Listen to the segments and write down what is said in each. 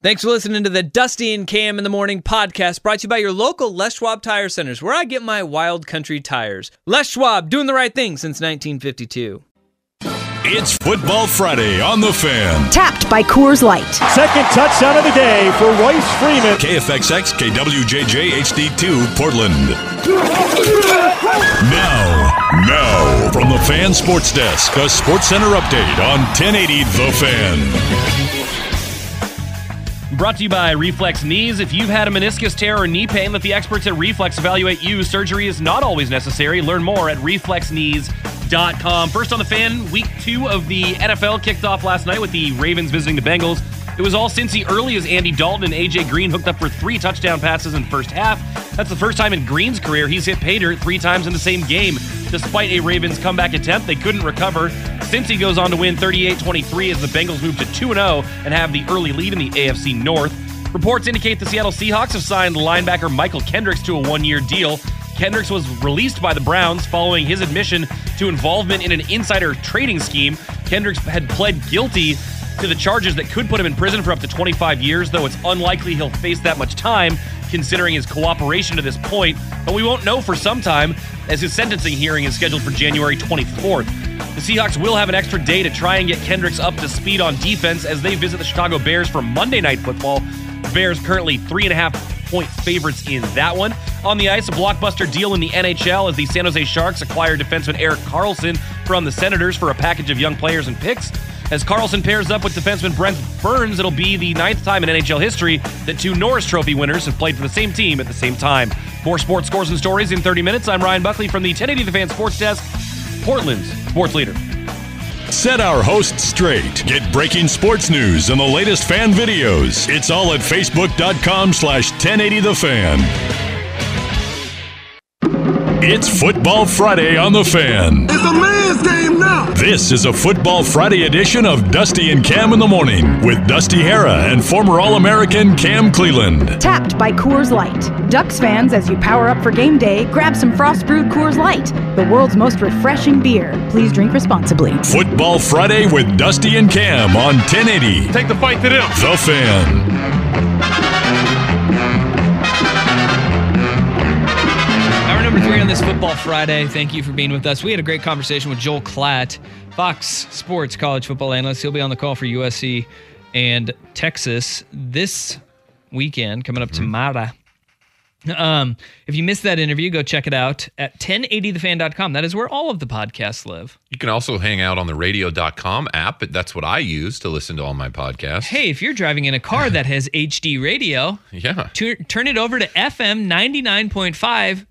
Thanks for listening to the Dusty and Cam in the Morning podcast, brought to you by your local Les Schwab Tire Centers, where I get my wild country tires. Les Schwab, doing the right thing since 1952. It's Football Friday on The Fan. Tapped by Coors Light. Second touchdown of the day for Royce Freeman. KFXX, KWJJ, HD2, Portland. Now, from the Fan Sports Desk, a Sports Center update on 1080 The Fan. Brought to you by Reflex Knees. If you've had a meniscus tear or knee pain, let the experts at Reflex evaluate you. Surgery is not always necessary. Learn more at reflexknees.com. First on the Fan, week 2 of the NFL kicked off last night with the Ravens visiting the Bengals. It was all Cincy early as Andy Dalton and A.J. Green hooked up for 3 touchdown passes in the first half. That's the first time in Green's career he's hit pay dirt 3 times in the same game. Despite a Ravens comeback attempt, they couldn't recover. Cincy goes on to win 38-23 as the Bengals move to 2-0 and have the early lead in the AFC North. Reports indicate the Seattle Seahawks have signed linebacker Michael Kendricks to a 1-year deal. Kendricks was released by the Browns following his admission to involvement in an insider trading scheme. Kendricks had pled guilty to the charges that could put him in prison for up to 25 years, though it's unlikely he'll face that much time considering his cooperation to this point. But we won't know for some time, as his sentencing hearing is scheduled for January 24th. The Seahawks will have an extra day to try and get Kendricks up to speed on defense as they visit the Chicago Bears for Monday Night Football. The Bears currently 3.5-point favorites in that one. On the ice, a blockbuster deal in the NHL as the San Jose Sharks acquire defenseman Erik Karlsson from the Senators for a package of young players and picks. As Karlsson pairs up with defenseman Brent Burns, it'll be the 9th time in NHL history that 2 Norris Trophy winners have played for the same team at the same time. More sports scores and stories in 30 minutes. I'm Ryan Buckley from the 1080 The Fan Sports Desk, Portland's sports leader. Set our hosts straight. Get breaking sports news and the latest fan videos. It's all at facebook.com/1080 The Fan. It's Football Friday on The Fan. It's a man's game now. This is a Football Friday edition of Dusty and Cam in the Morning with Dusty Hara and former All-American Cam Cleland. Tapped by Coors Light. Ducks fans, as you power up for game day, grab some Frost Brewed Coors Light, the world's most refreshing beer. Please drink responsibly. Football Friday with Dusty and Cam on 1080. Take the fight to them. The Fan. Number 3 on this Football Friday. Thank you for being with us. We had a great conversation with Joel Klatt, Fox Sports college football analyst. He'll be on the call for USC and Texas this weekend, coming up tomorrow. If you missed that interview, go check it out at 1080thefan.com. That is where all of the podcasts live. You can also hang out on the radio.com app. That's what I use to listen to all my podcasts. Hey, if you're driving in a car that has HD radio, yeah, turn it over to FM 99.5.2.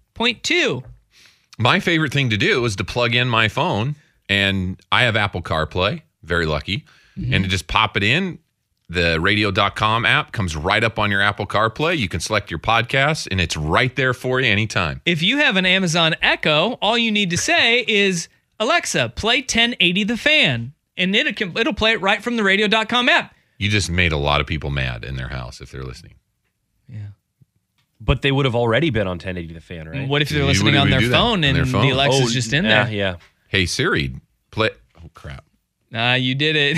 My favorite thing to do is to plug in my phone, and I have Apple CarPlay, very lucky, and to just pop it in. The radio.com app comes right up on your Apple CarPlay. You can select your podcasts, and it's right there for you anytime. If you have an Amazon Echo, all you need to say is, Alexa, play 1080 The Fan, and it'll play it right from the radio.com app. You just made a lot of people mad in their house if they're listening. Yeah. But they would have already been on 1080 The Fan, right? What if they're listening on their phone and the Alexa's just in there? Yeah. Hey, Siri, play... Oh, crap. You did it.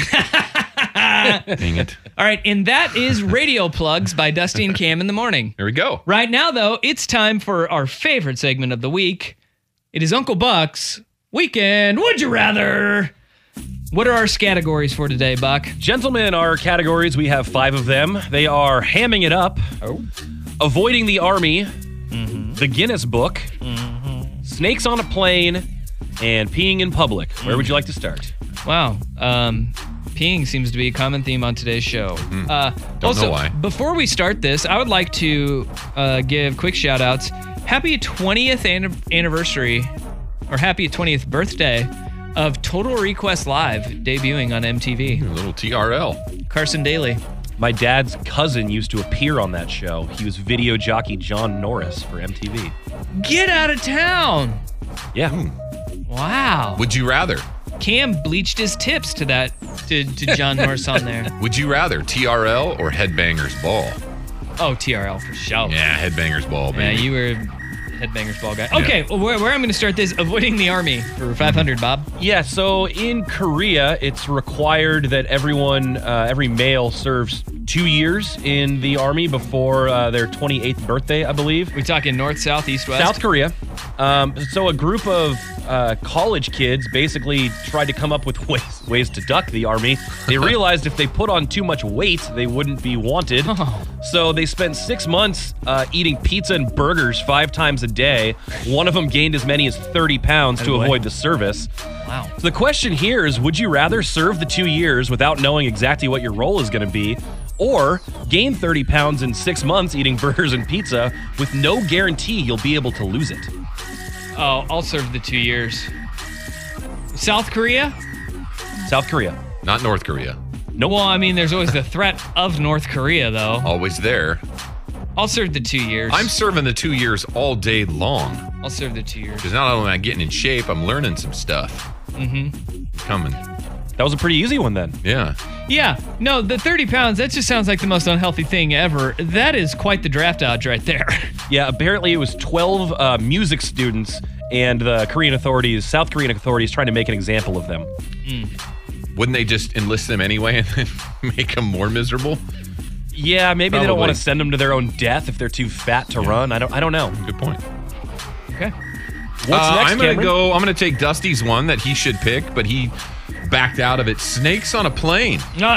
Dang it. All right, and that is Radio Plugs by Dusty and Cam in the Morning. Here we go. Right now, though, it's time for our favorite segment of the week. It is Uncle Buck's Weekend Would You Rather? What are our categories for today, Buck? Gentlemen, our categories, we have 5 of them. They are hamming it up, avoiding the army, the Guinness Book, snakes on a plane, and peeing in public. Where would you like to start? Wow. Peeing seems to be a common theme on today's show. Don't know why. Before we start this, I would like to give quick shout-outs. Happy 20th anniversary, or happy 20th birthday of Total Request Live debuting on MTV. A little TRL. Carson Daly. My dad's cousin used to appear on that show. He was video jockey John Norris for MTV. Get out of town. Yeah. Wow. Would you rather? Cam bleached his tips to John Norris on there. Would you rather TRL or Headbangers Ball? Oh, TRL for sure. Yeah, Headbangers Ball, baby. Yeah, you were Headbangers Ball guy. Okay, well, where I'm going to start this, avoiding the army for 500, Bob. Yeah, so in Korea, it's required that every male serves 2 years in the Army before their 28th birthday, I believe. We talking north, south, east, west? South Korea. So a group of college kids basically tried to come up with ways to duck the Army. They realized if they put on too much weight, they wouldn't be wanted. So they spent 6 months eating pizza and burgers 5 times a day. One of them gained as many as 30 pounds to avoid the service. Wow. So the question here is, would you rather serve the 2 years without knowing exactly what your role is going to be, or gain 30 pounds in 6 months eating burgers and pizza with no guarantee you'll be able to lose it? Oh, I'll serve the 2 years. South Korea? South Korea. Not North Korea. Nope. Well, I mean, there's always the threat of North Korea, though. Always there. I'll serve the 2 years. I'm serving the 2 years all day long. I'll serve the 2 years. Because not only am I getting in shape, I'm learning some stuff. Coming. That was a pretty easy one then. Yeah. Yeah, no, the 30 pounds, that just sounds like the most unhealthy thing ever. That is quite the draft dodge right there. Yeah, apparently it was 12 music students and the South Korean authorities trying to make an example of them. Wouldn't they just enlist them anyway and then make them more miserable? Yeah, maybe they don't want Probably. to send them to their own death if they're too fat to run. I don't know. Good point. Okay. What's next, I'm gonna Cameron? I'm gonna take Dusty's one that he should pick, but he backed out of it. Snakes on a plane.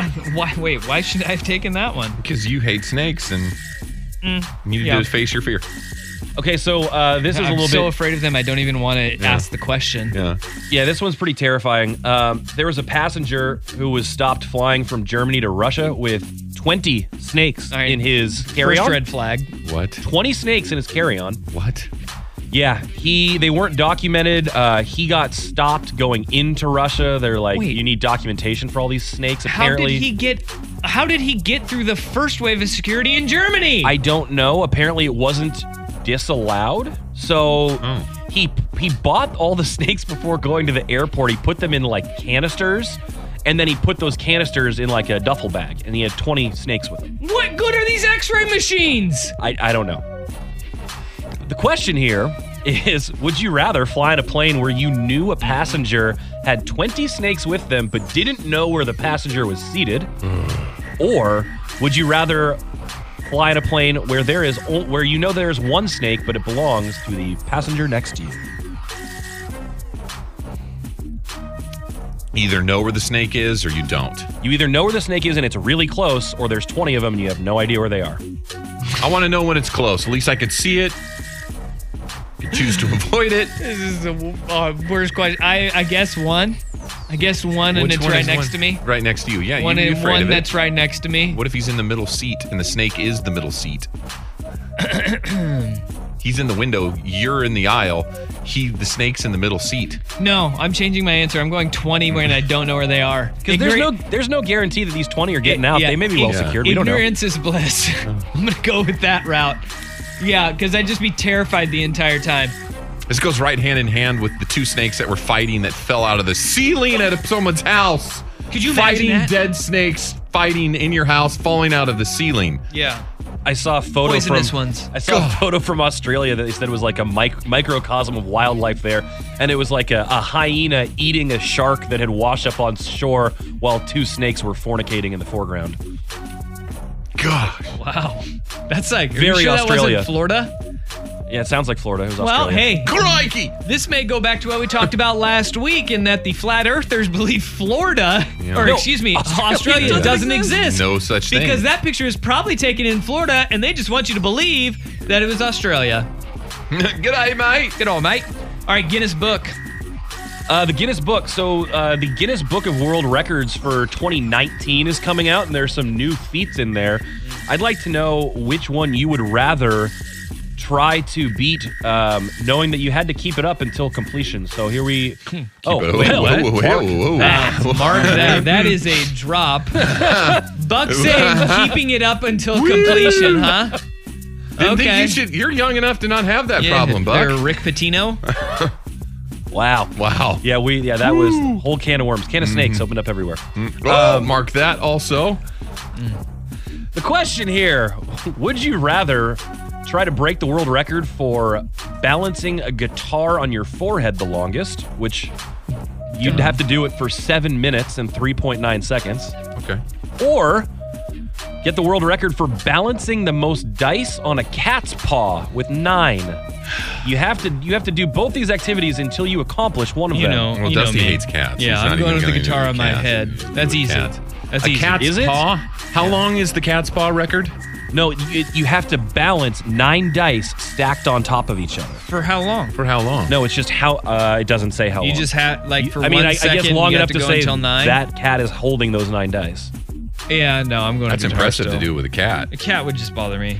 Why should I have taken that one? Because you hate snakes and you need yeah. to face your fear. Okay, so this is a I'm little so bit... afraid of them, I don't even want to ask the question. Yeah. Yeah, this one's pretty terrifying. There was a passenger who was stopped flying from Germany to Russia with 20 snakes All right. in his First carry-on. red flag. What? 20 snakes in his carry-on. What? Yeah, they weren't documented. He got stopped going into Russia. They're like, Wait. you need documentation for all these snakes. How Apparently, did he get through the first wave of security in Germany? I don't know. Apparently, it wasn't disallowed. So he bought all the snakes before going to the airport. He put them in like canisters, and then he put those canisters in like a duffel bag, and he had 20 snakes with him. What good are these x-ray machines? I don't know. The question here is, would you rather fly in a plane where you knew a passenger had 20 snakes with them but didn't know where the passenger was seated? Or would you rather fly in a plane where you know there's one snake but it belongs to the passenger next to you? Either know where the snake is or you don't. You either know where the snake is and it's really close, or there's 20 of them and you have no idea where they are. I want to know when it's close. At least I could see it. Could choose to avoid it. This is the worst question. I guess one. And Which it's one right is next one? to me. Right next to you. Yeah, One, you'd be afraid of it. that's right next to me. What if he's in the middle seat and the snake is the middle seat? He's in the window. You're in the aisle. The snake's in the middle seat. No, I'm changing my answer. I'm going 20 when I don't know where they are. Because there's no guarantee that these 20 are getting out. Yeah, They may be well secured. We don't know. Ignorance is bliss. I'm going to go with that route. Yeah, because I'd just be terrified the entire time. This goes right hand in hand with the 2 snakes that were fighting that fell out of the ceiling at someone's house. Could you imagine fighting that? dead snakes, fighting in your house, falling out of the ceiling? Yeah. I saw a photo Poisonous from ones. I saw a photo from Australia that they said was like a microcosm of wildlife there, and it was like a hyena eating a shark that had washed up on shore while 2 snakes were fornicating in the foreground. God. Wow. That's like, Very are you sure Australia. that wasn't Florida? Yeah, it sounds like Florida. It was Well, Australia. hey, Crikey! this may go back to what we talked about last week in that the flat earthers believe Florida, Australia doesn't exist. No such thing. Because that picture is probably taken in Florida and they just want you to believe that it was Australia. G'day, mate. Good on, mate. All right, Guinness Book. The Guinness Book. So the Guinness Book of World Records for 2019 is coming out, and there's some new feats in there. I'd like to know which one you would rather try to beat, knowing that you had to keep it up until completion. So here we... Whoa, whoa. Mark, that is a drop. Buck saying keeping it up until completion, huh? Didn't think you're young enough to not have that problem, Buck. Or Rick Pitino. Wow. That was a whole can of worms. Can of snakes opened up everywhere. Mark that also. The question here, would you rather try to break the world record for balancing a guitar on your forehead the longest, which you'd have to do it for 7 minutes and 3.9 seconds. Okay. Or Get the world record for balancing the most dice on a cat's paw with 9. You have to do both these activities until you accomplish one of them. Well, Dusty hates cats. Yeah, He's I'm not going even with the gonna guitar do on my cats. head. That's easy. Cat. That's A easy. cat's Is it? paw? How long is the cat's paw record? No, you have to balance 9 dice stacked on top of each other. For how long? For how long? No, it's just how. It doesn't say how long. You just had for I mean, 1 I second. guess long you enough have to go say until 9. that cat is holding those 9 dice. Yeah, no, I'm going. That's guitar impressive still. to do with a cat. A cat would just bother me.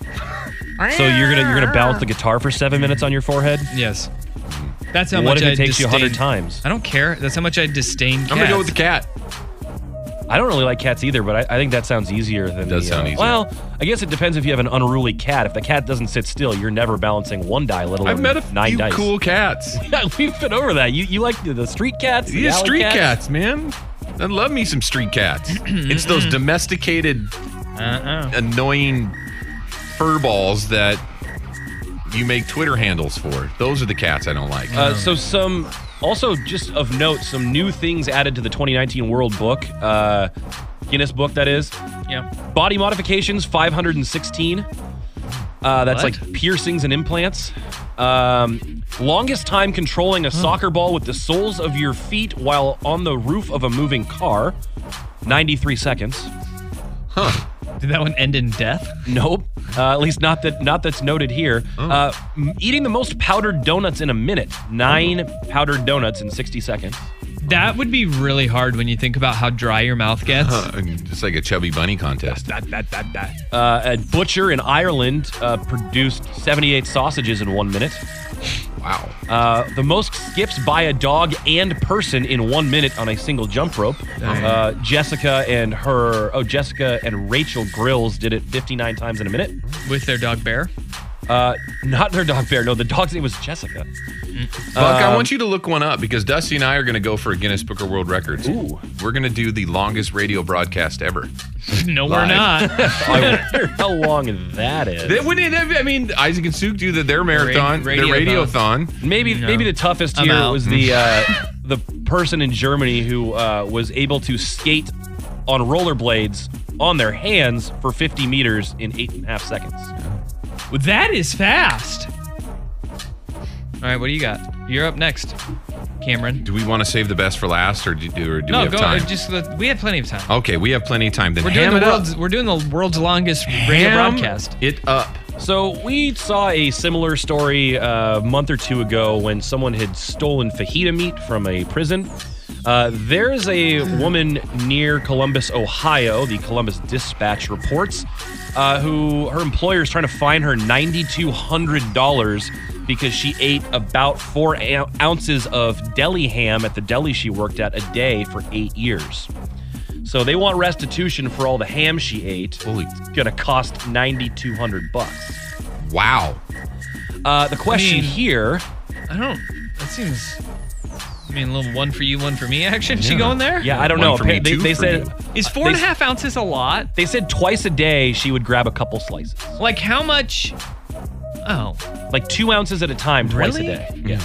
So you're gonna balance the guitar for 7 minutes on your forehead? Yes. That's how What much if I it takes you 100 disdain- times? I don't care. That's how much I disdain cats. I'm gonna go with the cat. I don't really like cats either, but I think that sounds easier than. It does sound easier. Well, I guess it depends if you have an unruly cat. If the cat doesn't sit still, you're never balancing 1 die, let alone I've met a 9 few dice. cool cats. Yeah, we've been over that. You like the street cats? The Yeah, alley street cats, man. I love me some street cats. It's those domesticated, annoying fur balls that you make Twitter handles for. Those are the cats I don't like. So also just of note, some new things added to the 2019 World Book, Guinness Book, that is. Yeah. Body modifications, 516. That's What? like piercings and implants. Longest time controlling a soccer ball with the soles of your feet while on the roof of a moving car, 93 seconds. Did that one end in death? Nope. At least not that's noted here. Eating the most powdered donuts in a minute, 9 powdered donuts in 60 seconds. That would be really hard when you think about how dry your mouth gets. It's like a chubby bunny contest. A butcher in Ireland produced 78 sausages in 1 minute. Wow. The most skips by a dog and person in 1 minute on a single jump rope. Jessica and Rachel Grills did it 59 times in a minute. With their dog Bear? Not their dog Bear. No, the dog's name was Jessica. Buck, I want you to look one up because Dusty and I are going to go for a Guinness Book of World Records. Ooh. We're going to do the longest radio broadcast ever. No, Live. we're not. I wonder how long that is. Isaac and Suk do their marathon, their radiothon. Maybe the toughest I'm here out. was the person in Germany who was able to skate on rollerblades on their hands for 50 meters in 8.5 seconds. Well, that is fast. All right, what do you got? You're up next, Cameron. Do we want to save the best for last, or do we have go. time? We have plenty of time. Okay, we have plenty of time. Then We're doing the world's longest radio broadcast. It up. So we saw a similar story a month or two ago when someone had stolen fajita meat from a prison. There's a woman near Columbus, Ohio, the Columbus Dispatch reports, who her employer is trying to fine her $9,200 because she ate about 4 ounces of deli ham at the deli she worked at a day for 8 years. So they want restitution for all the ham she ate. It's gonna cost $9,200. Wow. The question here. That seems. A little one for you, one for me action. She going there? Yeah, I don't One know. for me, two They for said you. Is 4.5 ounces a lot? They said twice a day she would grab a couple slices. Like how much? Oh, Like 2 ounces at a time, twice Really? a day. Yeah.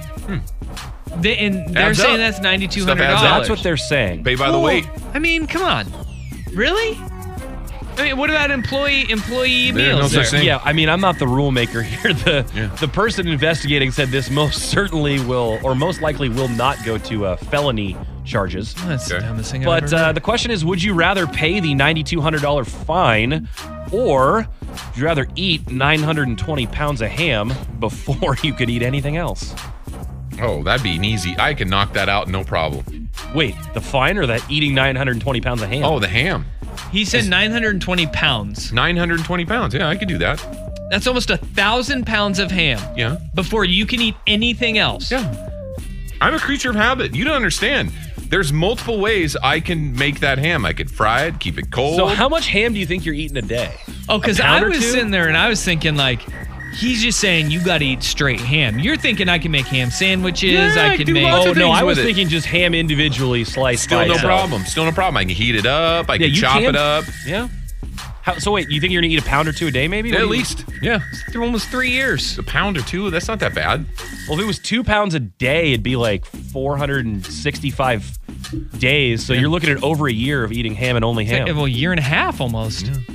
they're Adds saying up. that's $9,200. Stuff adds up. That's what they're saying. Pay by the weight. I mean, come on, really? I mean, what about employee There's meals? no such there? thing. Yeah, I mean, I'm not the rule maker here. Yeah. The person investigating said this most certainly will, or most likely will not go to felony charges. That's the Okay. dumbest thing I've But ever heard. the question is, would you rather pay the $9,200 fine, or would you rather eat 920 pounds of ham before you could eat anything else? Oh, that'd be an easy. I can knock that out, no problem. Wait, the fine or that eating 920 pounds of ham? Oh, the ham. He said 920 pounds. 920 pounds. Yeah, I could do that. That's almost 1,000 pounds of ham Yeah. before you can eat anything else. Yeah. I'm a creature of habit. You don't understand. There's multiple ways I can make that ham. I could fry it, keep it cold. So how much ham do you think you're eating a day? Oh, because A I pound or was two? sitting there and I was thinking like, he's just saying you got to eat straight ham. You're thinking I can make ham sandwiches. Yeah, I can do make. lots Oh, of no, things I was with it. thinking just ham individually sliced Still by no itself. problem. Still no problem. I can heat it up. I can you chop can. it up. Yeah. So wait, you think you're going to eat a pound or two a day maybe? What At do you- least. Yeah. For almost 3 years. A pound or two. That's not that bad. Well, if it was 2 pounds a day, it'd be like 465 days. So you're looking at over a year of eating ham and only ham. Well, a year and a half almost. Yeah.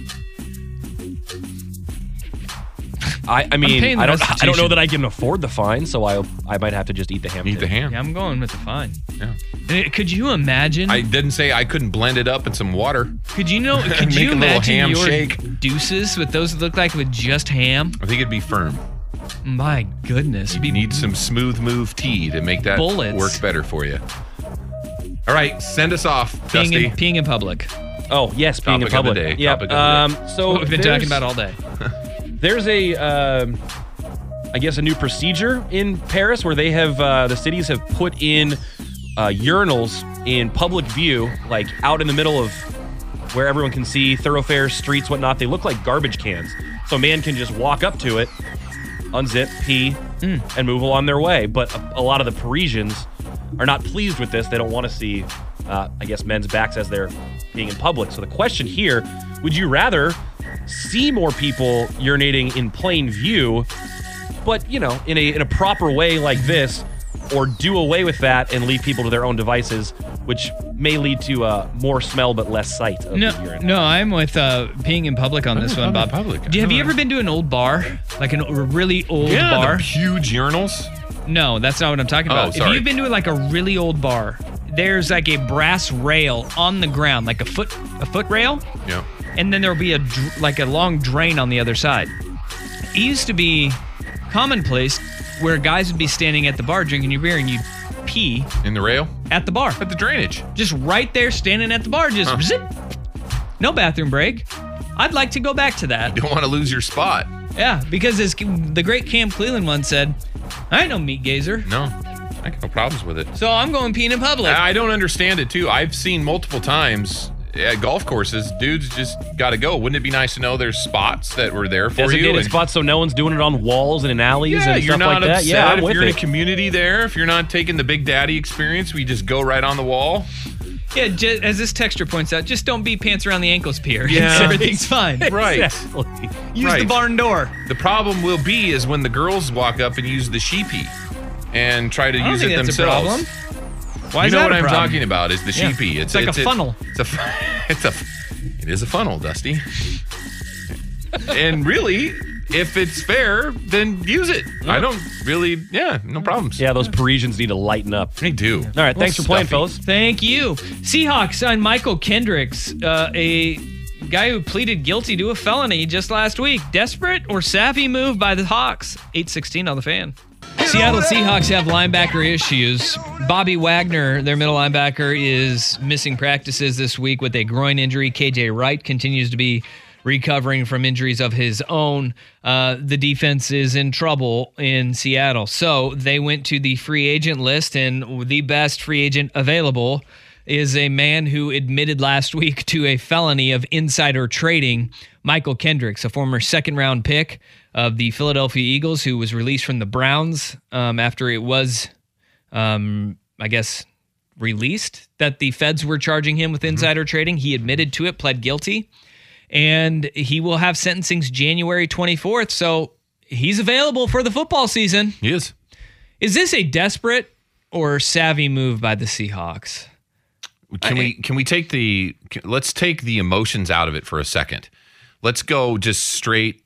I mean, paying the I don't know restitution. that I can afford the fine, so I might have to just eat the ham. Eat too. the ham. Yeah, I'm going with the fine. Yeah. Could you imagine? I didn't say I couldn't blend it up in some water. Could you know? Could Make you a little imagine ham your shake. deuces with those that look like with just ham? I think it'd be firm. My goodness, You need some smooth move tea to make that Bullets. work better for you. All right, send us off, Dusty. peeing in public. Oh yes, being in Topic of the public. day, Yeah. topic of the So What we've been talking about all day. There's a, I guess, a new procedure in Paris where they have the cities have put in urinals in public view, like out in the middle of where everyone can see thoroughfares, streets, whatnot. They look like garbage cans, so a man can just walk up to it, unzip, pee, and move along their way. But a lot of the Parisians are not pleased with this. They don't want to see, I guess, men's backs as they're being in public. So the question here, would you rather see more people urinating in plain view, but, you know, in a proper way like this, or do away with that and leave people to their own devices, which may lead to more smell but less sight of the urine? No, I'm with peeing in public on this one, Bob. Have Have you ever been to an old bar, like a really old bar? The huge urinals. No, that's not what I'm talking about. If sorry. you've been to like a really old bar, there's like a brass rail on the ground, like a foot rail, Yeah. and then there'll be a long drain on the other side. It used to be commonplace where guys would be standing at the bar drinking your beer and you'd pee In the rail? at the bar. At the drainage. Just right there standing at the bar, just zip. No bathroom break. I'd like to go back to that. You don't want to lose your spot. Yeah, because as the great Cam Cleland once said, I ain't no meat gazer, No. I got no problems with it. so I'm going peeing in public. I don't understand it, too. I've seen multiple times at golf courses, dudes just got to go. Wouldn't it be nice to know there's spots that were there for you? Designated And- spots so no one's doing it on walls and in alleys Yeah, and you're stuff not like that. upset Yeah, I'm if with you're in a it. community there. If you're not taking the Big Daddy experience, we just go right on the wall. Yeah, as this texture points out, just don't be pants around the ankles, Pierre. Yeah. Everything's fine. Right. Exactly. Use Right. the barn door. The problem will be is when the girls walk up and use the sheepy and try to I don't use think it that's themselves. a problem. Why You is know that what a I'm problem? talking about is the Yeah. sheepy. It's like a funnel. It is a funnel, Dusty. And really, if it's fair, then use it. I don't really, no problems. Yeah, those Parisians need to lighten up. They do. All right, thanks for playing, Stuffy. fellas. Thank you. Seahawks signed Michael Kendricks, a guy who pleaded guilty to a felony just last week. Desperate or savvy move by the Hawks? 8:16 on the Fan. Seattle Seahawks have linebacker issues. Bobby Wagner, their middle linebacker, is missing practices this week with a groin injury. KJ Wright continues to be recovering from injuries of his own. The defense is in trouble in Seattle. So they went to the free agent list, and the best free agent available is a man who admitted last week to a felony of insider trading, Michael Kendricks, a former second-round pick of the Philadelphia Eagles, who was released from the Browns after it was, I guess, released that the feds were charging him with insider trading. He admitted to it, pled guilty, and he will have sentencings January 24th, so he's available for the football season. He is. Is this a desperate or savvy move by the Seahawks? Can we take let's take the emotions out of it for a second. Let's go just straight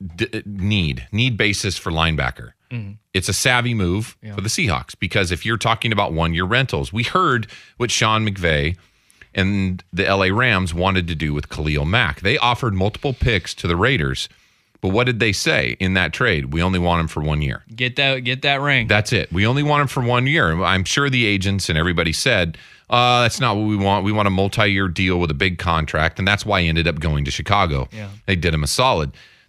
need basis for linebacker. It's a savvy move for the Seahawks because if you're talking about 1-year rentals, we heard what Sean McVay and the LA Rams wanted to do with Khalil Mack. They offered multiple picks to the Raiders, but what did they say in that trade? We only want him for 1 year. Get that ring. That's it. We only want him for 1 year. I'm sure the agents and everybody said, that's not what we want. We want a multi-year deal with a big contract, and that's why he ended up going to Chicago. Yeah. They did him a solid.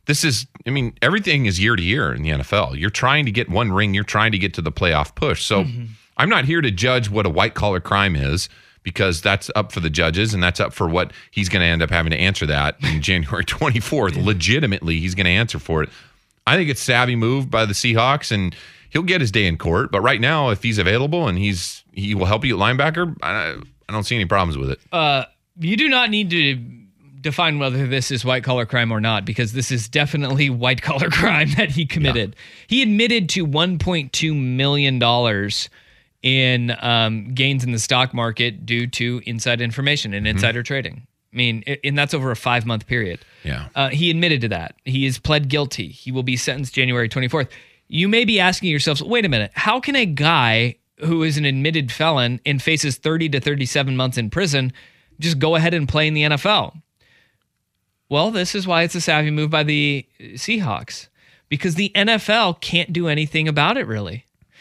Everything is year to year in the NFL. You're trying to get one ring. You're trying to get to the playoff push. So I'm not here to judge what a white-collar crime is because that's up for the judges, and that's up for what he's going to end up having to answer that in January 24th. Legitimately, he's going to answer for it. I think it's a savvy move by the Seahawks, and he'll get his day in court. But right now, if he's available and he will help you at linebacker, I don't see any problems with it. You do not need to define whether this is white-collar crime or not, because this is definitely white-collar crime that he committed. Yeah. He admitted to $1.2 million in gains in the stock market due to inside information and insider trading. I mean, and that's over a 5-month period. Yeah. He admitted to that. He has pled guilty. He will be sentenced January 24th. You may be asking yourselves, wait a minute, how can a guy who is an admitted felon and faces 30 to 37 months in prison just go ahead and play in the NFL? Well, this is why it's a savvy move by the Seahawks, because the NFL can't do anything about it, really.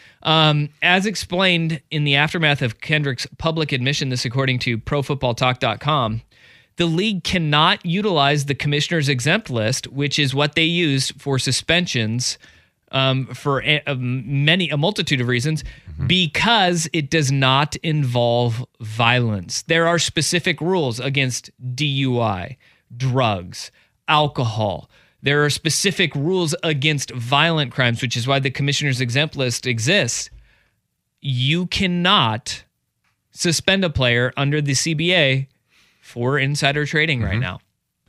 As explained in the aftermath of Kendrick's public admission, this according to ProFootballTalk.com, the league cannot utilize the commissioner's exempt list, which is what they use for suspensions for a multitude of reasons, because it does not involve violence. There are specific rules against DUI, drugs, alcohol. There are specific rules against violent crimes, which is why the commissioner's exempt list exists. You cannot suspend a player under the CBA for insider trading right now.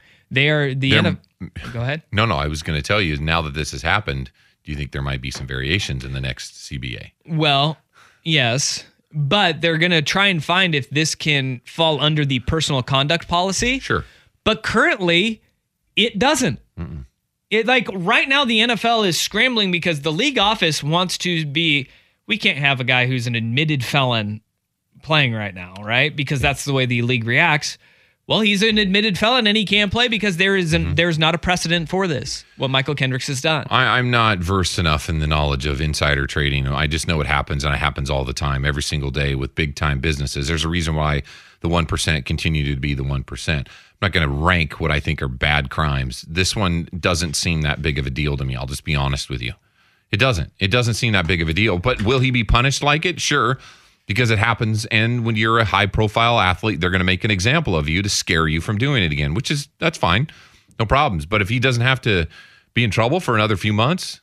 Go ahead. No, I was going to tell you, now that this has happened, do you think there might be some variations in the next CBA? Well, yes, but they're going to try and find if this can fall under the personal conduct policy. Sure. But currently, it doesn't. It, like, right now, the NFL is scrambling because the league office wants to be, we can't have a guy who's an admitted felon playing right now, right? Because that's the way the league reacts. Well, he's an admitted felon and he can't play because there's not a precedent for this, what Michael Kendricks has done. I'm not versed enough in the knowledge of insider trading. I just know it happens, and it happens all the time, every single day with big-time businesses. There's a reason why the 1% continue to be the 1%. I'm not going to rank what I think are bad crimes. This one doesn't seem that big of a deal to me. I'll just be honest with you. It doesn't. It doesn't seem that big of a deal. But will he be punished like it? Sure. Because it happens, and when you're a high-profile athlete, they're going to make an example of you to scare you from doing it again, that's fine. No problems. But if he doesn't have to be in trouble for another few months,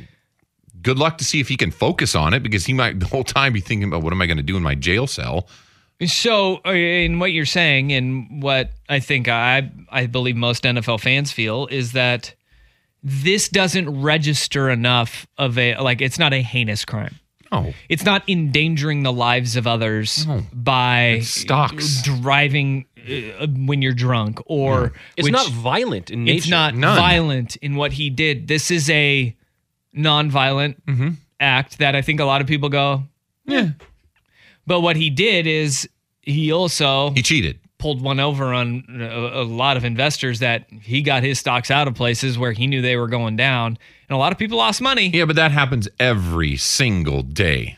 good luck to see if he can focus on it, because he might the whole time be thinking about, what am I going to do in my jail cell? So, in what you're saying, and what I think I believe most NFL fans feel, is that this doesn't register enough of it's not a heinous crime. Oh. It's not endangering the lives of others by stocks driving when you're drunk, or it's not violent in nature. It's not violent in what he did. This is a non-violent act that I think a lot of people go, yeah. But what he did is he cheated. Pulled one over on a lot of investors, that he got his stocks out of places where he knew they were going down, and a lot of people lost money. Yeah, but that happens every single day,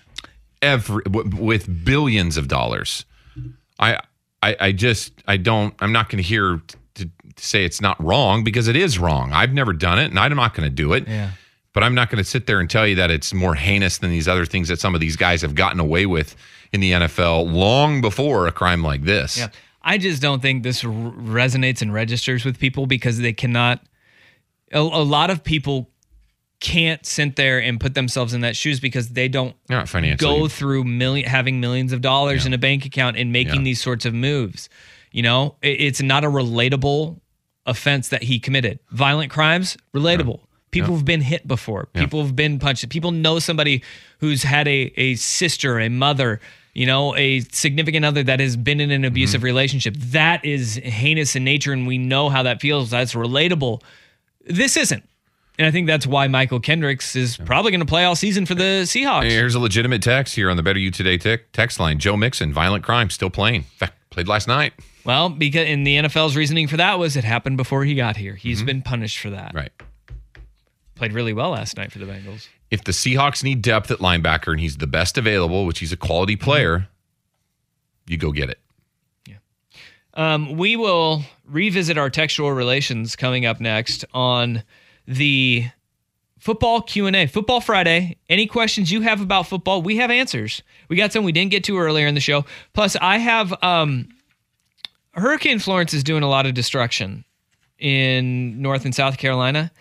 with billions of dollars. I'm not going to hear to say it's not wrong, because it is wrong. I've never done it, and I'm not going to do it. Yeah. But I'm not going to sit there and tell you that it's more heinous than these other things that some of these guys have gotten away with in the NFL long before a crime like this. Yeah. I just don't think this resonates and registers with people, because they cannot. A lot of people can't sit there and put themselves in that shoes, because they don't go through having millions of dollars in a bank account and making these sorts of moves. You know, it's not a relatable offense that he committed. Violent crimes, relatable. Yeah. People have been hit before. People have been punched. People know somebody who's had a sister, a mother, a significant other that has been in an abusive relationship. That is heinous in nature, and we know how that feels. That's relatable. This isn't. And I think that's why Michael Kendricks is probably going to play all season for the Seahawks. Here's a legitimate text here on the Better You Today text line. Joe Mixon, violent crime, still playing. In fact, played last night. Well, because in the NFL's reasoning for that was it happened before he got here. He's been punished for that. Right. Played really well last night for the Bengals. If the Seahawks need depth at linebacker and he's the best available, which he's a quality player, you go get it. Yeah. We will revisit our textual relations coming up next on the football Q&A. Football Friday. Any questions you have about football, we have answers. We got some we didn't get to earlier in the show. Plus, I have Hurricane Florence is doing a lot of destruction in North and South Carolina.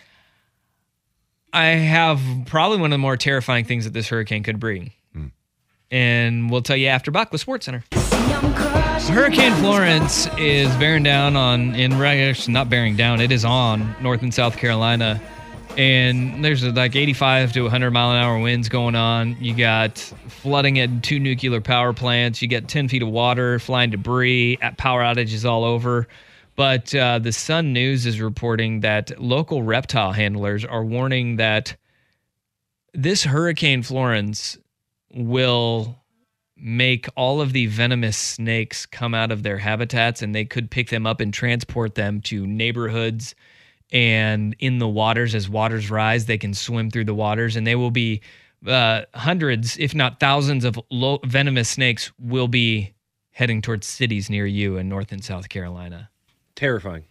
I have probably one of the more terrifying things that this hurricane could bring. And we'll tell you after Buck with SportsCenter. Hurricane Florence is bearing down it is on North and South Carolina. And there's like 85 to 100 mile an hour winds going on. You got flooding at 2 nuclear power plants. You get 10 feet of water, flying debris, power outages all over. But the Sun News is reporting that local reptile handlers are warning that this Hurricane Florence will make all of the venomous snakes come out of their habitats, and they could pick them up and transport them to neighborhoods. And in the waters, as waters rise, they can swim through the waters, and they will be hundreds, if not thousands, of venomous snakes will be heading towards cities near you in North and South Carolina. Terrifying.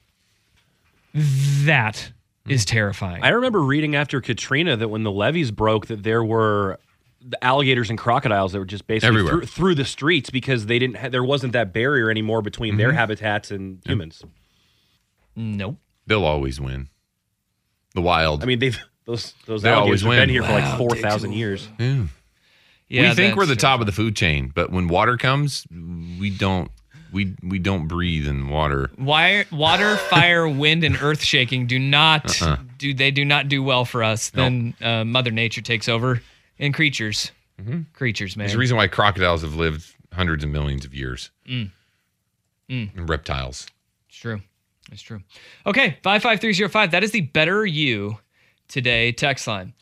That is terrifying. I remember reading after Katrina that when the levees broke, that there were the alligators and crocodiles that were just basically through the streets because they didn't. There wasn't that barrier anymore between their habitats and humans. Nope. They'll always win. The wild. I mean, those They alligators always have win. been here for like 4,000 years. Yeah. We think we're the top of the food chain, but when water comes, we don't breathe in water. Water, fire, wind, and earth shaking do not do well for us. Then Mother Nature takes over, and creatures, man. There's a reason why crocodiles have lived hundreds of millions of years. And reptiles. It's true. It's true. Okay, 55305. That is the Better You Today text line.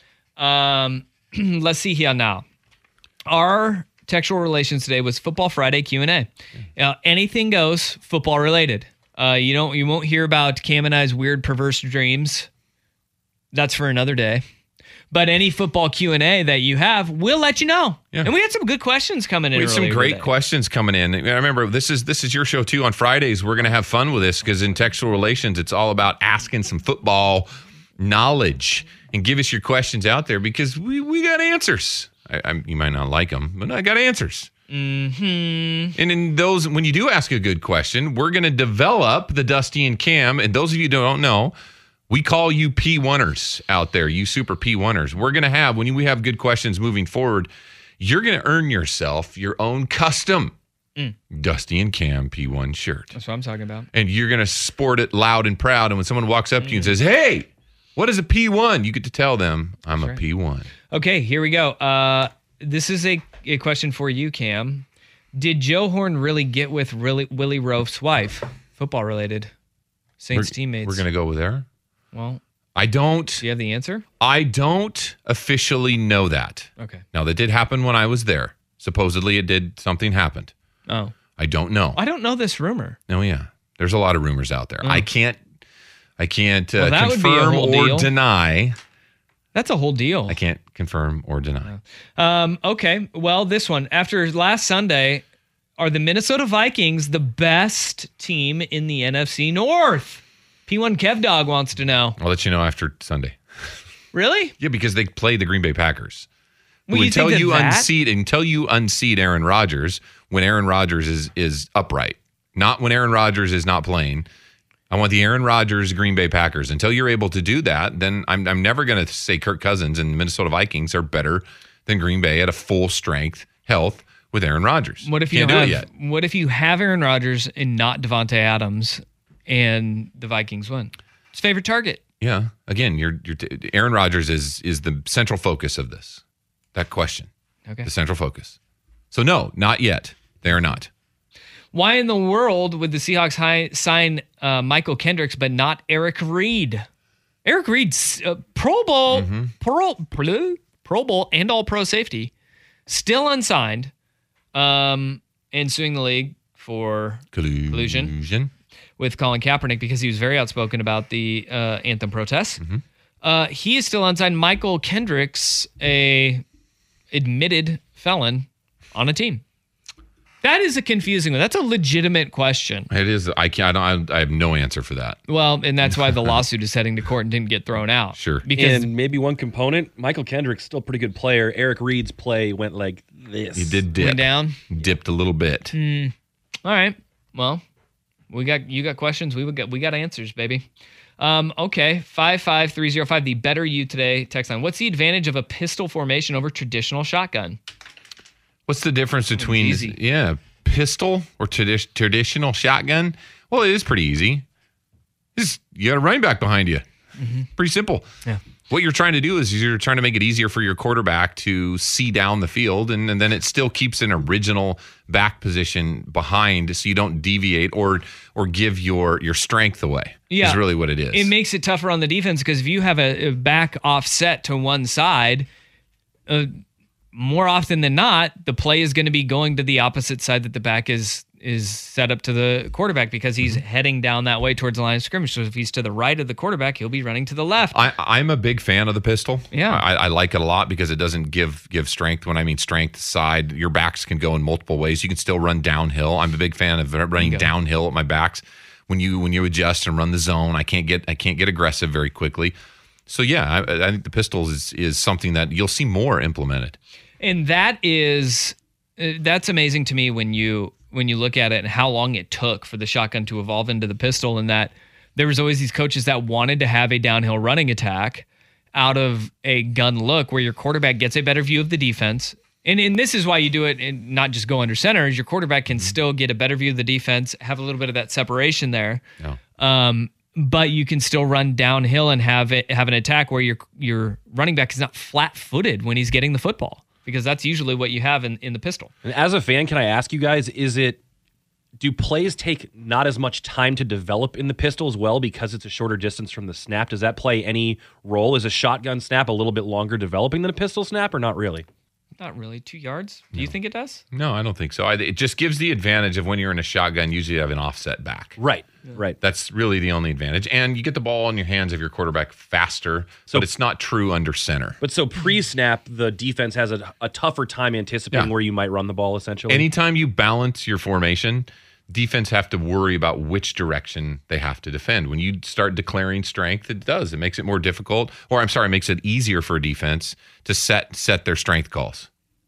Let's see here now. Our textual relations today was Football Friday Q&A. Anything goes football related. You won't hear about Cam and I's weird perverse dreams. That's for another day. But any football Q&A that you have, we'll let you know. Yeah. And we had some good questions coming in. We had some great questions coming in. I remember this is your show too on Fridays. We're going to have fun with this because in textual relations, it's all about asking some football knowledge and give us your questions out there because we got answers. You might not like them, but I got answers. And in those, when you do ask a good question, we're going to develop the Dusty and Cam. And those of you who don't know, we call you P1ers out there, you super P1ers. We're going to have, when we have good questions moving forward, you're going to earn yourself your own custom Dusty and Cam P1 shirt. That's what I'm talking about. And you're going to sport it loud and proud. And when someone walks up to you and says, hey, what is a P1? You get to tell them, I'm a P1. Okay, here we go. This is a question for you, Cam. Did Joe Horn really get with Willie Roaf's wife? Football related. Saints teammates. We're going to go with there? Well, I don't. Do you have the answer? I don't officially know that. Okay. Now, that did happen when I was there. Supposedly, something happened. Oh. I don't know. I don't know this rumor. Oh, yeah. There's a lot of rumors out there. I can't confirm or deny. That's a whole deal. I can't confirm or deny. Okay. Well, this one. After last Sunday, are the Minnesota Vikings the best team in the NFC North? P1 Kev Dog wants to know. I'll let you know after Sunday. Really? Yeah, because they play the Green Bay Packers. Well, until you unseat Aaron Rodgers, when Aaron Rodgers is upright, not when Aaron Rodgers is not playing. I want the Aaron Rodgers Green Bay Packers. Until you're able to do that, then I'm never going to say Kirk Cousins and the Minnesota Vikings are better than Green Bay at a full strength health with Aaron Rodgers. What if What if you have Aaron Rodgers and not Devontae Adams, and the Vikings win? It's favorite target. Yeah. Again, Aaron Rodgers is the central focus of this. That question. Okay. The central focus. So no, not yet. They are not. Why in the world would the Seahawks sign Michael Kendricks but not Eric Reed? Eric Reed's Pro Bowl, Pro Bowl and All-Pro safety, still unsigned, and suing the league for collusion with Colin Kaepernick because he was very outspoken about the anthem protests. He is still unsigned. Michael Kendricks, a admitted felon on a team. That is a confusing one. That's a legitimate question. It is. I have no answer for that. Well, and that's why the lawsuit is heading to court and didn't get thrown out. Sure. Because and maybe one component, Michael Kendrick's still a pretty good player. Eric Reed's play went like this. He did dip. Went down? Dipped a little bit. All right. Well, you got questions. We got answers, baby. Okay. 55305, the Better You Today text line. What's the advantage of a pistol formation over traditional shotgun? What's the difference between pistol or traditional shotgun? Well, it is pretty easy. You got a running back behind you. Pretty simple. Yeah. What you're trying to do is you're trying to make it easier for your quarterback to see down the field, and then it still keeps an original back position behind, so you don't deviate or give your strength away. Yeah, is really what it is. It makes it tougher on the defense because if you have a back offset to one side, more often than not, the play is going to be going to the opposite side that the back is set up to the quarterback because he's heading down that way towards the line of scrimmage. So if he's to the right of the quarterback, he'll be running to the left. I'm a big fan of the pistol. Yeah. I like it a lot because it doesn't give strength. When I mean strength side, your backs can go in multiple ways. You can still run downhill. I'm a big fan of running downhill at my backs. When you adjust and run the zone, I can't get aggressive very quickly. So yeah, I think the pistol is something that you'll see more implemented. And that's amazing to me when you look at it and how long it took for the shotgun to evolve into the pistol, and that there was always these coaches that wanted to have a downhill running attack out of a gun look where your quarterback gets a better view of the defense. And this is why you do it and not just go under center, is your quarterback can still get a better view of the defense, have a little bit of that separation there. Yeah. But you can still run downhill and have an attack where your running back is not flat-footed when he's getting the football, because that's usually what you have in the pistol. And as a fan, can I ask you guys, do plays take not as much time to develop in the pistol as well because it's a shorter distance from the snap? Does that play any role? Is a shotgun snap a little bit longer developing than a pistol snap, or not really? Not really. 2 yards? Do you think it does? No, I don't think so. It just gives the advantage of when you're in a shotgun, usually you have an offset back. Right. Right. That's really the only advantage. And you get the ball in your hands of your quarterback faster, but it's not true under center. But so pre-snap, the defense has a tougher time anticipating where you might run the ball, essentially? Anytime you balance your formation, defense have to worry about which direction they have to defend. When you start declaring strength, it does. It makes it more difficult, it makes it easier for a defense to set their strength calls.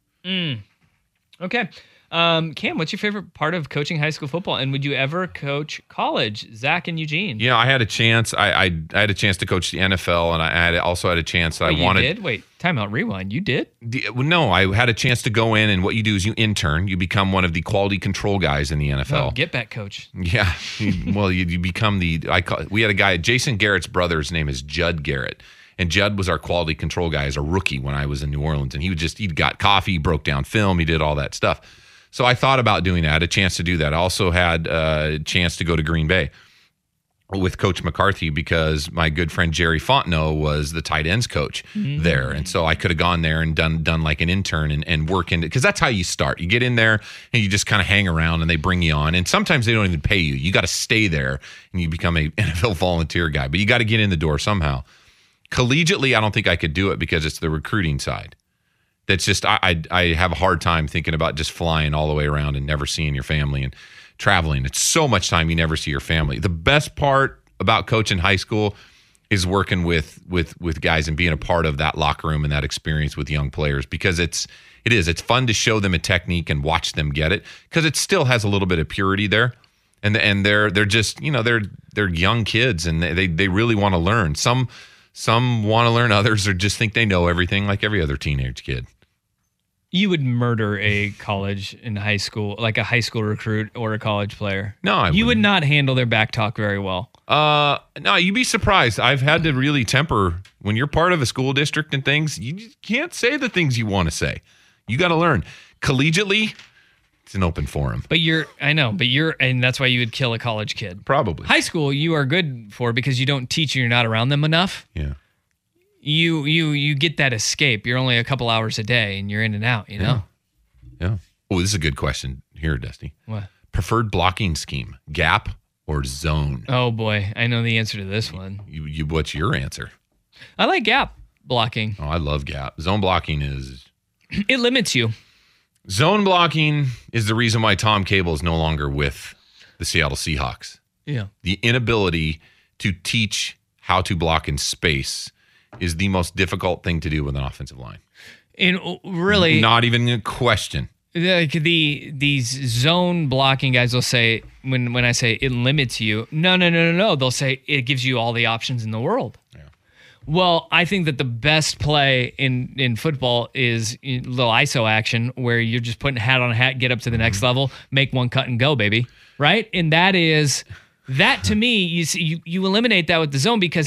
Okay. Cam, what's your favorite part of coaching high school football? And would you ever coach college? Zach and Eugene. Yeah, I had a chance. I had a chance to coach the NFL, and I also had a chance that I wanted. You did? Wait, timeout, rewind. You did? No, I had a chance to go in, and what you do is you intern. You become one of the quality control guys in the NFL. Oh, get back coach. Yeah. You become we had a guy, Jason Garrett's brother, his name is Judd Garrett. And Judd was our quality control guy as a rookie when I was in New Orleans. And he got coffee, he broke down film, he did all that stuff. So I thought about doing that. I had a chance to do that. I also had a chance to go to Green Bay with Coach McCarthy because my good friend Jerry Fontenot was the tight ends coach there. And so I could have gone there and done like an intern and work in it, because that's how you start. You get in there and you just kind of hang around and they bring you on. And sometimes they don't even pay you. You got to stay there and you become a NFL volunteer guy. But you got to get in the door somehow. Collegiately, I don't think I could do it because it's the recruiting side. That's just, I have a hard time thinking about just flying all the way around and never seeing your family and traveling. It's so much time you never see your family. The best part about coaching high school is working with guys and being a part of that locker room and that experience with young players, because it's fun to show them a technique and watch them get it, because it still has a little bit of purity there. And they're just, they're young kids and they really want to learn. Some want to learn, others or just think they know everything like every other teenage kid. You would murder a college and high school, like a high school recruit or a college player. No, I You would not handle their back talk very well. No, you'd be surprised. I've had to really temper when you're part of a school district and things. You just can't say the things you want to say. You got to learn. Collegiately, it's an open forum. And that's why you would kill a college kid. Probably. High school, you are good for because you don't teach and you're not around them enough. Yeah. You get that escape. You're only a couple hours a day and you're in and out, you know? Yeah. Oh, this is a good question here, Dusty. What? Preferred blocking scheme, gap or zone? Oh boy, I know the answer to this one. You what's your answer? I like gap blocking. Oh, I love gap. Zone blocking is... It limits you. Zone blocking is the reason why Tom Cable is no longer with the Seattle Seahawks. Yeah. The inability to teach how to block in space is the most difficult thing to do with an offensive line. And really, not even a question. Like these zone blocking guys will say, when I say it limits you, no. They'll say it gives you all the options in the world. Yeah. Well, I think that the best play in football is a little ISO action where you're just putting hat on hat, get up to the next level, make one cut and go, baby. Right? And that to me, you eliminate that with the zone because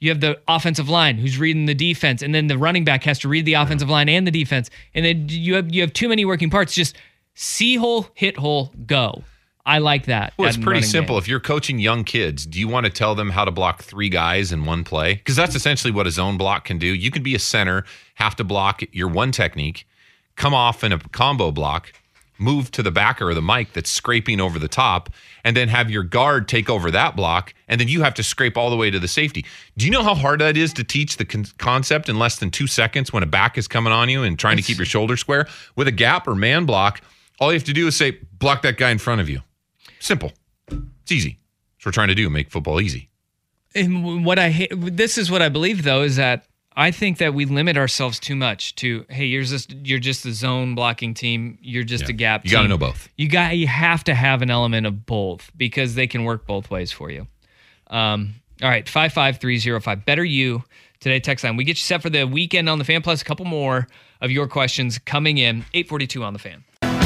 You have the offensive line who's reading the defense, and then the running back has to read the offensive line and the defense. And then you have too many working parts. Just see hole, hit hole, go. I like that. Well, it's pretty simple. If you're coaching young kids, do you want to tell them how to block 3 guys in one play? Because that's essentially what a zone block can do. You can be a center, have to block your one technique, come off in a combo block, move to the backer of the mic that's scraping over the top, and then have your guard take over that block, and then you have to scrape all the way to the safety. Do you know how hard that is to teach the concept in less than 2 seconds when a back is coming on you and trying to keep your shoulder square? With a gap or man block, all you have to do is say, block that guy in front of you. Simple. It's easy. That's what we're trying to do, make football easy. And this is what I believe, though, is that I think that we limit ourselves too much to, hey, you're just a zone blocking team. You're just a gap team. You got to know both. You have to have an element of both because they can work both ways for you. All right, 55305. Better you today, text line. We get you set for the weekend on the Fan, plus a couple more of your questions coming in. 842 on the Fan.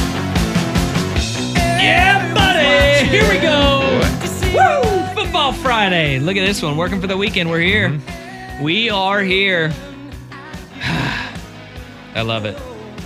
Yeah, buddy! Here we go! Woo! Football Friday. Look at this one. Working for the weekend. We're here. Mm-hmm. We are here. I love it.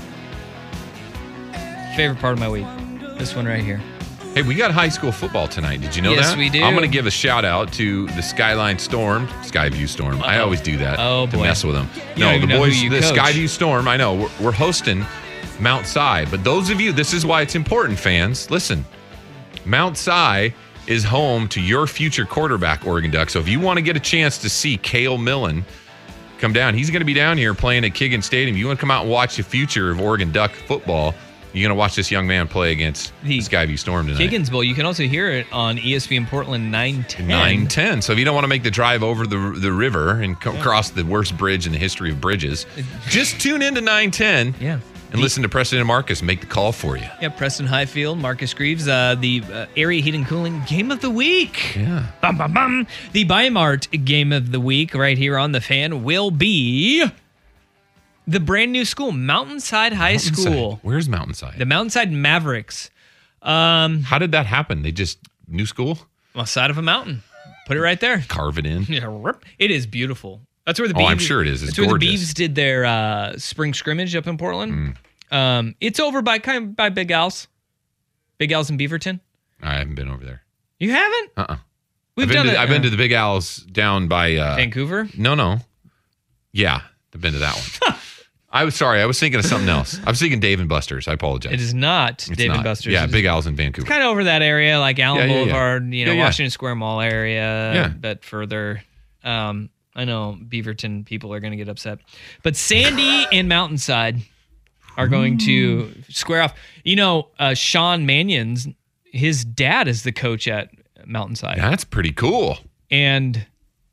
Favorite part of my week. This one right here. Hey, we got high school football tonight. Did you know that? Yes, we do. I'm going to give a shout out to the Skyview Storm. I always do that to mess with them. No, the boys, the coach. Skyview Storm, I know. We're hosting Mount Si. But those of you, this is why it's important, fans. Listen, Mount Si is home to your future quarterback, Oregon Ducks. So if you want to get a chance to see Cale Millen come down, he's going to be down here playing at Kiggin Stadium. You want to come out and watch the future of Oregon Duck football, you're going to watch this young man play against the Skyview Storm tonight. Kiggins Bowl. You can also hear it on ESPN Portland 910. 910. So if you don't want to make the drive over the river and cross the worst bridge in the history of bridges, just tune into 910. Yeah. And listen to Preston and Marcus make the call for you. Yeah, Preston Highfield, Marcus Greaves, the Area Heat and Cooling Game of the Week. Yeah. Bum, bum, bum. The Bi-Mart Game of the Week right here on the Fan will be the brand new school, Mountainside High School. Where's Mountainside? The Mountainside Mavericks. How did that happen? They just, new school? On the side of a mountain. Put it right there. Carve it in. It is beautiful. That's where the Beavs. I'm sure it is. It's gorgeous. Where the gorgeous. Beavs did their spring scrimmage up in Portland. It's over by Big Al's. Big Al's in Beaverton. I haven't been over there. You haven't? I've been to the Big Al's down by Vancouver. No. Yeah, I've been to that one. I was sorry. I was thinking of something else. I was thinking Dave & Buster's. I apologize. It is not Dave & Buster's. Yeah, Big Al's in Vancouver. It's kind of over that area, like Allen Boulevard, yeah. Washington Square Mall area. Yeah. But further. I know Beaverton people are going to get upset. But Sandy and Mountainside are going to square off. Sean Mannion's, his dad is the coach at Mountainside. That's pretty cool. And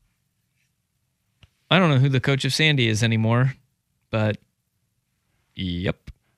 I don't know who the coach of Sandy is anymore, but yep.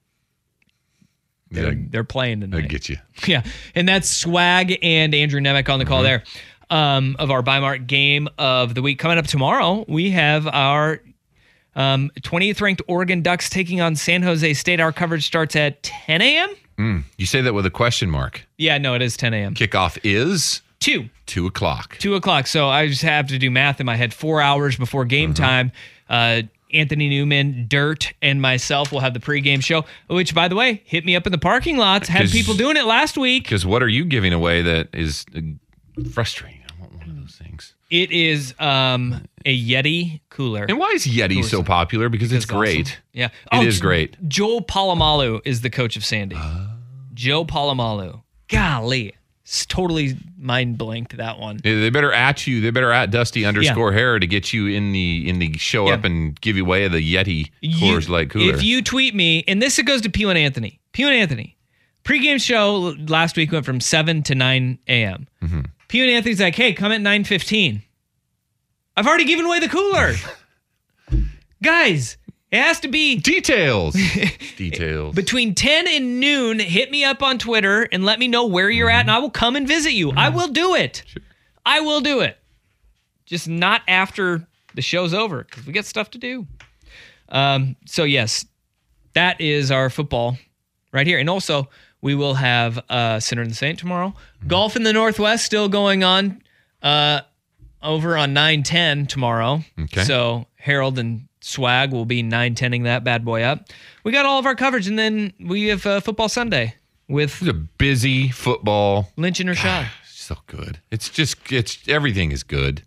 They're playing tonight. I get you. Yeah. And that's Swag and Andrew Nemec on the call there of our Bi-Mart Game of the Week. Coming up tomorrow, we have our 20th ranked Oregon Ducks taking on San Jose State. Our coverage starts at 10 a.m. You say that with a question mark. Yeah, no, it is 10 a.m. Kickoff is 2 o'clock. 2 o'clock. So I just have to do math in my head. 4 hours before game time. Anthony Newman, Dirt, and myself will have the pregame show, which, by the way, hit me up in the parking lots. Had people doing it last week. Because what are you giving away that is frustrating? I want one of those things. It is a Yeti cooler. And why is Yeti so popular? Because it's great. Awesome. Yeah. It is great. Joe Polamalu is the coach of Sandy. Joe Polamalu. Golly. It's totally mind blanked, that one. They better at you. They better at Dusty_Hair to get you in the show up and give you away the Yeti Coors Light cooler. If you tweet me, and this goes to Pew and Anthony. Pew and Anthony. Pregame show last week went from 7 to 9 a.m. Pew and Anthony's like, hey, come at 9:15. I've already given away the cooler. Guys, it has to be details. Between 10 and noon, hit me up on Twitter and let me know where you're at, and I will come and visit you. I will do it. Sure. I will do it. Just not after the show's over, because we got stuff to do. So, yes, that is our football right here. And also, we will have Sinner and the Saint tomorrow. Golf in the Northwest still going on. over on 910 tomorrow. Okay. So Harold and Swag will be 910ing that bad boy up. We got all of our coverage, and then we have Football Sunday with It's a busy football. Lynch and Rashad. So good. It's everything is good.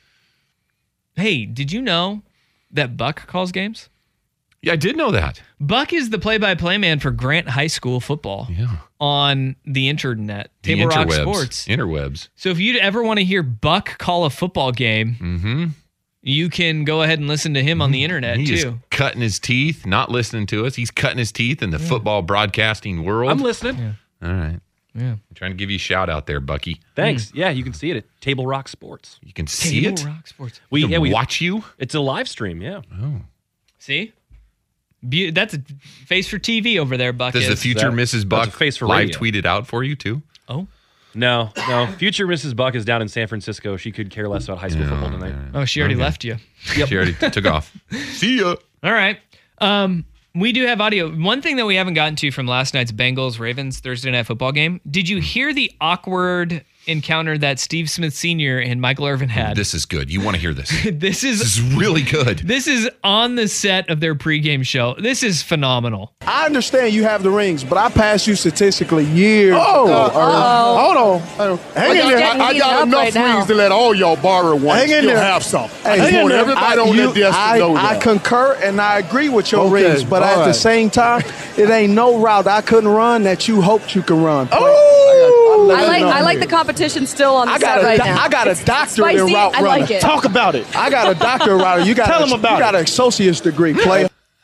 Hey, did you know that Buck calls games? Yeah, I did know that. Buck is the play-by-play man for Grant High School football on the internet, The Table Rock interwebs. Sports. Interwebs. So if you'd ever want to hear Buck call a football game, you can go ahead and listen to him on the internet He is too. cutting his teeth, not listening to us. He's cutting his teeth in the football broadcasting world. I'm listening. All right. Yeah. I'm trying to give you a shout out there, Bucky. Thanks. Yeah, you can see it at Table Rock Sports. You can see Table it. Rock Sports. We We watch you. It's a live stream. Yeah. See? That's a face for TV over there, Buck. Does the is. future That- Mrs. that's Buck a face for live radio. tweet it out for you too? Oh. No. Future Mrs. Buck is down in San Francisco. She could care less about high school football tonight. Oh, she already left you. She already took off. See ya. All right. We do have audio. One thing that we haven't gotten to from last night's Bengals-Ravens Thursday Night Football game, did you hear the awkward encounter that Steve Smith Sr. and Michael Irvin had? This is good. You want to hear this. This is This is really good. This is on the set of their pregame show. This is phenomenal. I understand you have the rings, but I passed you statistically years ago. Hold on. Hang in there. I got enough rings to let all y'all borrow one. Hang in Still there. have some. Hey, I just want everybody on that desk to know I that. concur and I agree with your Okay, rings, but all at the right. same time, it ain't no route I couldn't run that you hoped you could run. Oh! I like the competition still on the set right now. I got a It's doctorate in spicy. route I running. like it. Talk about it. I got a doctorate in route. You got Tell 'em about you got it. an associate's degree, player.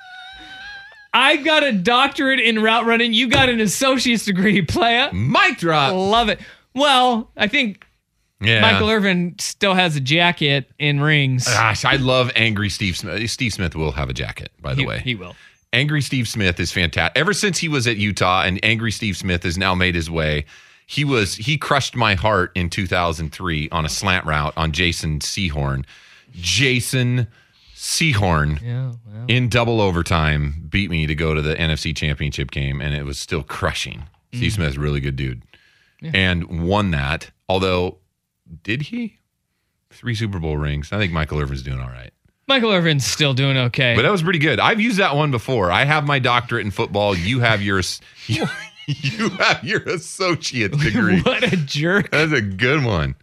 I got a doctorate in route running. You got an associate's degree, playa. Mic drop. Love it. Well, I think Yeah. Michael Irvin still has a jacket in rings. Gosh, I love Angry Steve Smith. Steve Smith will have a jacket, by the way. He will. Angry Steve Smith is fantastic. Ever since he was at Utah and Angry Steve Smith has now made his way, he crushed my heart in 2003 on a slant route on Jason Sehorn. Jason Sehorn in double overtime beat me to go to the NFC Championship game, and it was still crushing. Steve Smith's a really good dude. And won that. Although, did he? 3 Super Bowl rings. I think Michael Irvin's doing all right. Michael Irvin's still doing okay. But that was pretty good. I've used that one before. I have my doctorate in football. You have yours. You have your associate's degree. What a jerk. That's a good one.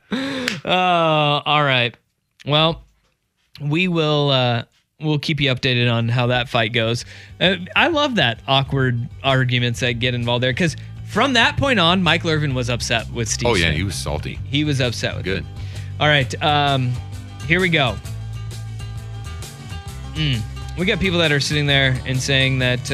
All right. Well, we will we'll keep you updated on how that fight goes. I love that awkward arguments that get involved there because from that point on, Michael Irvin was upset with Steve. Oh, yeah. Smith. He was salty. He was upset with Good. him. All right. Here we go. We got people that are sitting there and saying that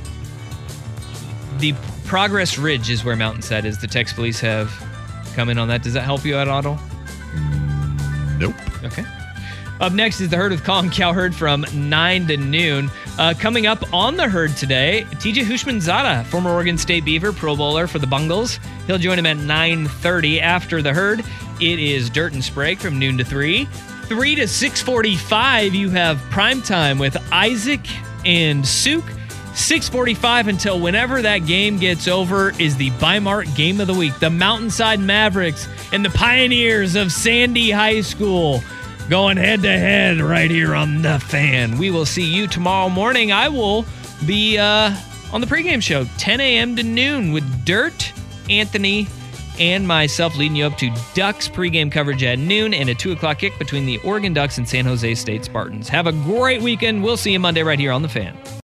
the Progress Ridge is where Mountainside is. The Tex Police have come in on that. Does that help you out, Otto? Nope. Okay. Up next is the Herd with Colin Cowherd from 9 to noon. Coming up on the Herd today, TJ Hushmanzada, former Oregon State Beaver, Pro Bowler for the Bungles. He'll join him at 9:30 after the Herd. It is Dirt and Sprague from noon to 3. 3 to 6:45, you have Primetime with Isaac and Suk. 6:45 until whenever that game gets over is the Bi-Mart Game of the Week. The Mountainside Mavericks and the Pioneers of Sandy High School going head-to-head right here on The Fan. We will see you tomorrow morning. I will be on the pregame show, 10 a.m. to noon with Dirt, Anthony, and myself leading you up to Ducks pregame coverage at noon and a 2 o'clock kick between the Oregon Ducks and San Jose State Spartans. Have a great weekend. We'll see you Monday right here on The Fan.